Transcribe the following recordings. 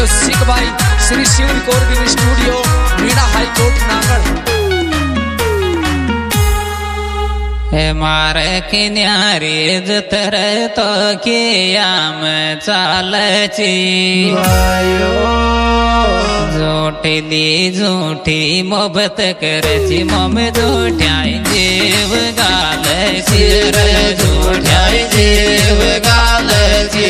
Music by Shri Shiv recording studio Meena high court नागढ़। मारे किनारे जतर तो कियाम चालची झूठी दी झूठी मोहब्बत करची मम झूठ्याई जीव गालची रे झूठ्याई जीव गालची।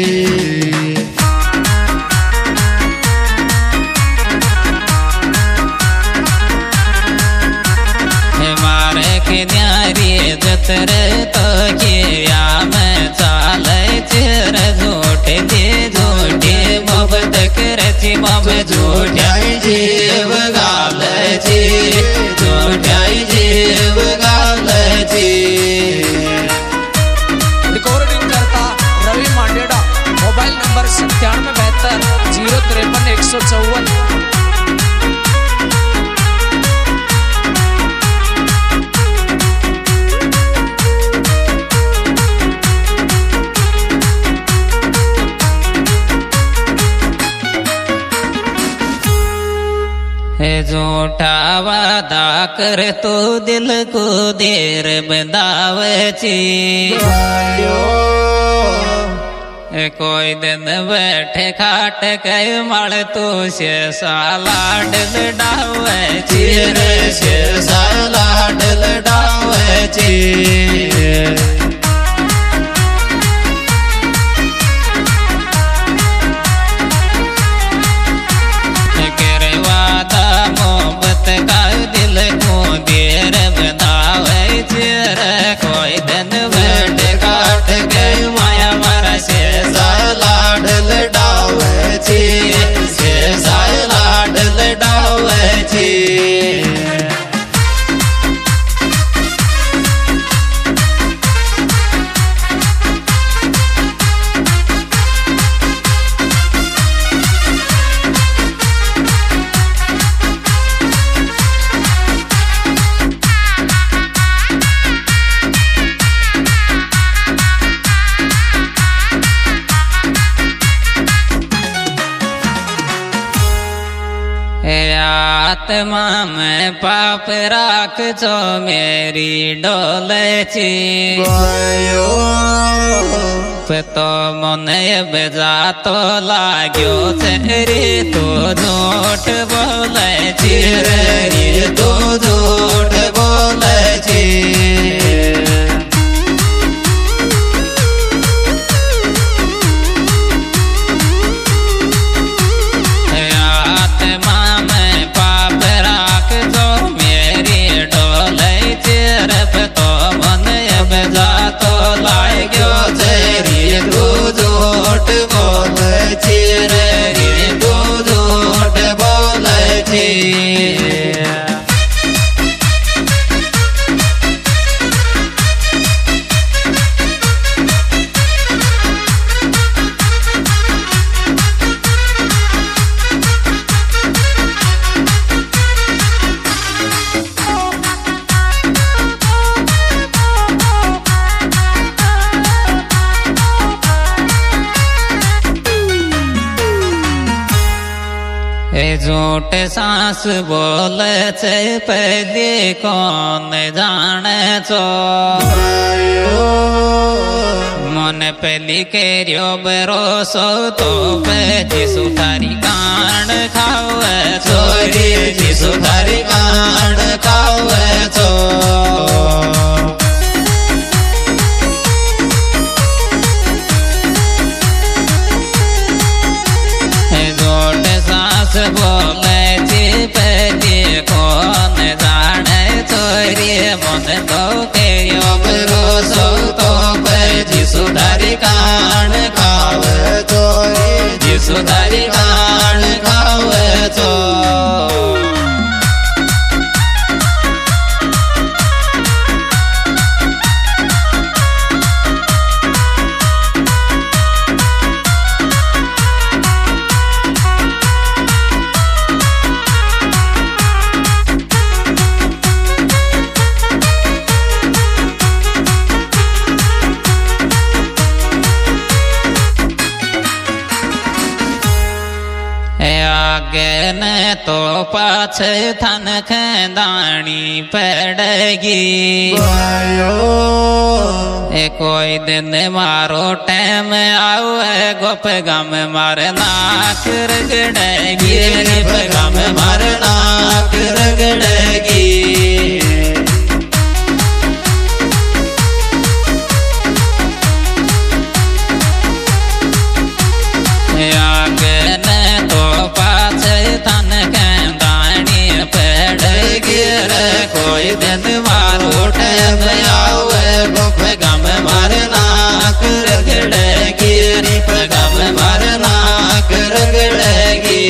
जतर तो कियाम चालची रे झूठी दी झूठी मोहब्बत करची मम झूठ्याई जीव गालची झूठ्याई जीव गालची। रिकॉर्डिंग करता रवि मांडेड़ा, मोबाइल नंबर 9772 053 154। झूठा वादा कर तो दिल को देर बंदावची कोई दिन बैठे खाट के मल तो से सालाड डावची रे से सालाड डावची। कोई दिन बैठ काट गई माया मारा से लाड लडावची से लाड लडावची। आत्मा में पाप राख जो मेरी डोलची तो मन बजा तो लाग्यो तेरी तो झूठ बोलची रे तो झूठ बोलची। झूठ सांस बोले छे पहले कौन जाने चो मन पहली केरियो भरोसो तो पे जिसु थारी कांड खावे छोरी जिसु थारी कांड खावे छो। बोले जी पहले कौन जाने छोरी मन तो केरियो भरोसो तो पे जिसु थारी कांड खावे छोरी जिसु थारी कांड खावे छो। आगे न तो पाछे थन खेदानी पड़ेगी कोई दिन मारो टाइम आवे गोप गम मार नाक रगड़ेगी गोप गम मार नाक रगड़ेगी आगे न तो पाछे तन कहदानी पड़ेगी कोई दिन मारो टाइम आवे गोप गम मार नाक रगड़ेगी गोप गम मार नाक रगड़ेगी।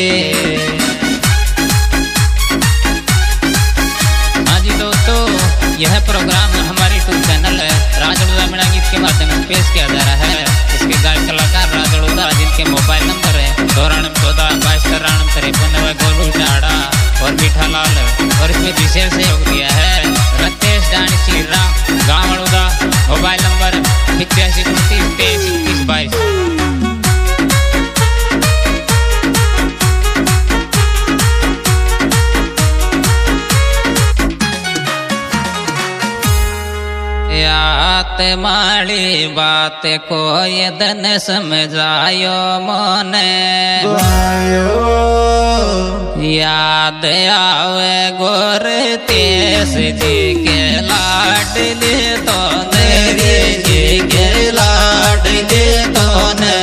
हाँ जी दोस्तों, यह प्रोग्राम हमारे यूट्यूब चैनल राजड़ोदा मीणा गीत के माध्यम से पेश किया जा रहा है। इसके गायक कलाकार राजड़ोदा, जिनके मोबाइल नंबर है 9414229353 गोलू टाड़ा और मीठा लाल। और इसमें विशेष सहयोग दिया है रतेश डानी सीरा गाँव बड़ौदा। Mobile number 8529332122। यात माड़ी बात कोई दिन समझायो मोने याद आवे गोर तेस जी के लाडली तो मेरी जी के लाडली तो ने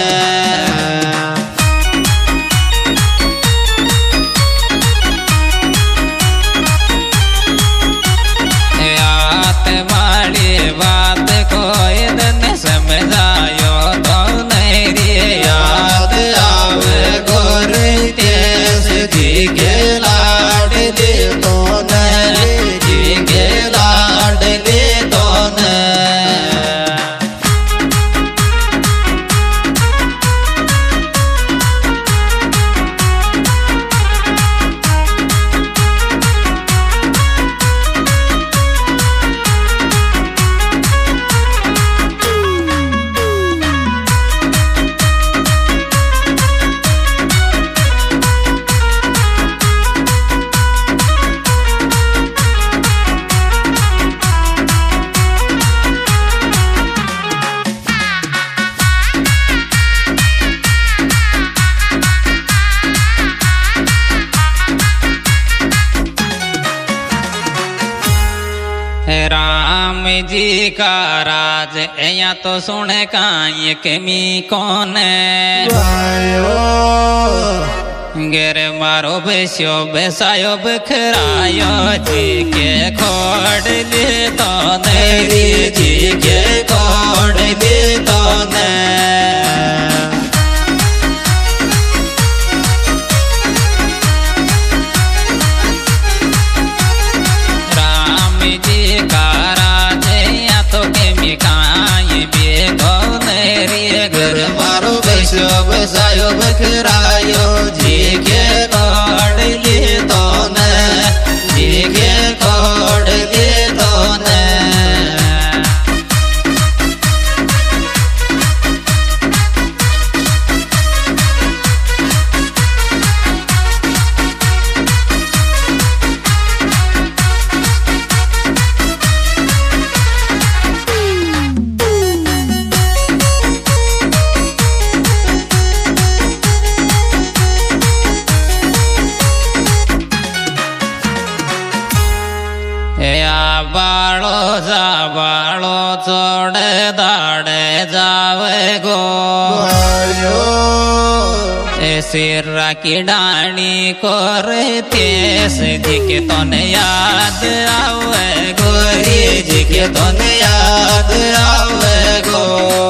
बात कोई दिन समझायो तो नहीं याद आवे गोर तेस जी के लाड दे तो नहीं जी के लाड दे तो नहीं। राम जी का राज या तो सुने काई कमी कौन गिर मारो बेस्यो बेसायो बखरायो जी के खोड़ ले तो नहीं जी के खोड़ ले तो नहीं। घर मारो बैसो बसायो बखरायो जी के खोड़ ले तो न जी के खोड़ ले तो न। बालो छोड़ दाड़े जावे गो सिरा की डाणी को तेस जी के तो ने याद आवे गोरी जी के तो ने याद आवे गो।